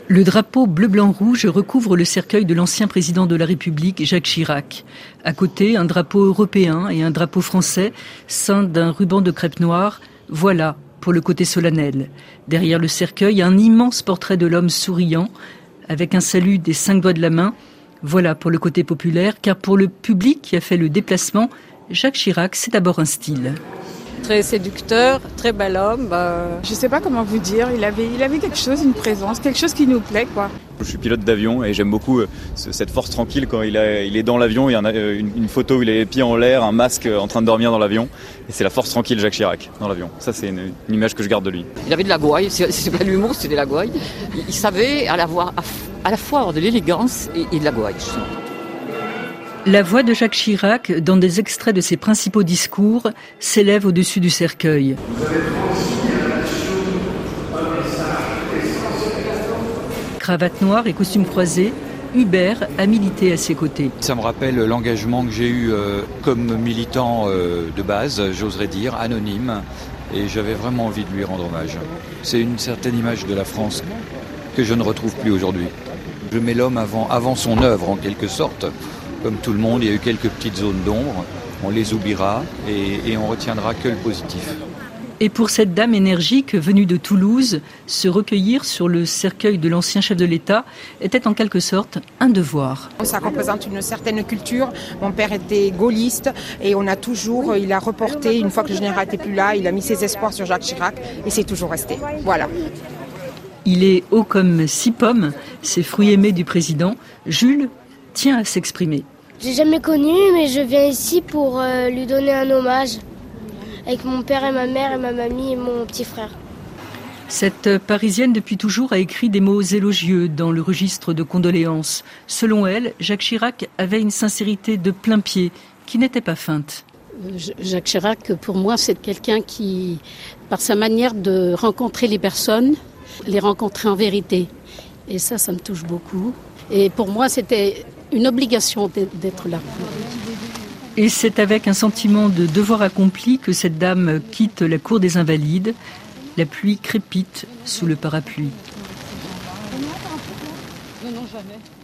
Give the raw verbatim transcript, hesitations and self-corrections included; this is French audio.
Le drapeau bleu-blanc-rouge recouvre le cercueil de l'ancien président de la République, Jacques Chirac. À côté, un drapeau européen et un drapeau français, ceint d'un ruban de crêpe noire. Voilà pour le côté solennel. Derrière le cercueil, un immense portrait de l'homme souriant, avec un salut des cinq doigts de la main. Voilà pour le côté populaire, car pour le public qui a fait le déplacement, Jacques Chirac, c'est d'abord un style. Très séducteur, très bel homme. Bah... Je ne sais pas comment vous dire, il avait, il avait quelque chose, une présence, quelque chose qui nous plaît, quoi. Je suis pilote d'avion et j'aime beaucoup euh, cette force tranquille quand il, a, il est dans l'avion. Il y a une, une photo où il a les pieds en l'air, un masque en train de dormir dans l'avion. Et c'est la force tranquille Jacques Chirac dans l'avion. Ça, c'est une, une image que je garde de lui. Il avait de la gouaille, c'est, c'est pas l'humour, c'était de la gouaille. Il, il savait à la, voir, à, à la fois avoir de l'élégance et, et de la gouaille. La voix de Jacques Chirac, dans des extraits de ses principaux discours, s'élève au-dessus du cercueil. Cravate noire et costume croisé, Hubert a milité à ses côtés. Ça me rappelle l'engagement que j'ai eu euh, comme militant euh, de base, j'oserais dire, anonyme, et j'avais vraiment envie de lui rendre hommage. C'est une certaine image de la France que je ne retrouve plus aujourd'hui. Je mets l'homme avant, avant son œuvre, en quelque sorte. Comme tout le monde, il y a eu quelques petites zones d'ombre, on les oubliera et, et on retiendra que le positif. Et pour cette dame énergique venue de Toulouse, se recueillir sur le cercueil de l'ancien chef de l'État était en quelque sorte un devoir. Ça représente une certaine culture. Mon père était gaulliste et on a toujours, il a reporté, une fois que le général n'était plus là, il a mis ses espoirs sur Jacques Chirac et c'est toujours resté. Voilà. Il est haut comme six pommes, ces fruits aimés du président. Jules tient à s'exprimer. J'ai jamais connu, mais je viens ici pour euh, lui donner un hommage avec mon père et ma mère et ma mamie et mon petit frère. Cette Parisienne depuis toujours a écrit des mots élogieux dans le registre de condoléances. Selon elle, Jacques Chirac avait une sincérité de plein pied qui n'était pas feinte. Jacques Chirac, pour moi, c'est quelqu'un qui, par sa manière de rencontrer les personnes, les rencontrer en vérité. Et ça, ça me touche beaucoup. Et pour moi, c'était une obligation d'être là. Et c'est avec un sentiment de devoir accompli que cette dame quitte la cour des Invalides. La pluie crépite sous le parapluie. Non, non, jamais.